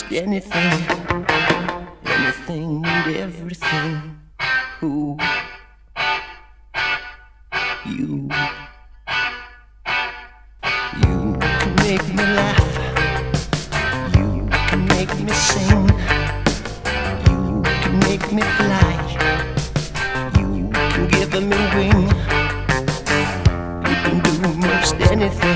anything, anything and everything. Ooh, you, you can make me laugh, you can make me sing, you can make me fly, you can give me wing, you can do most anything.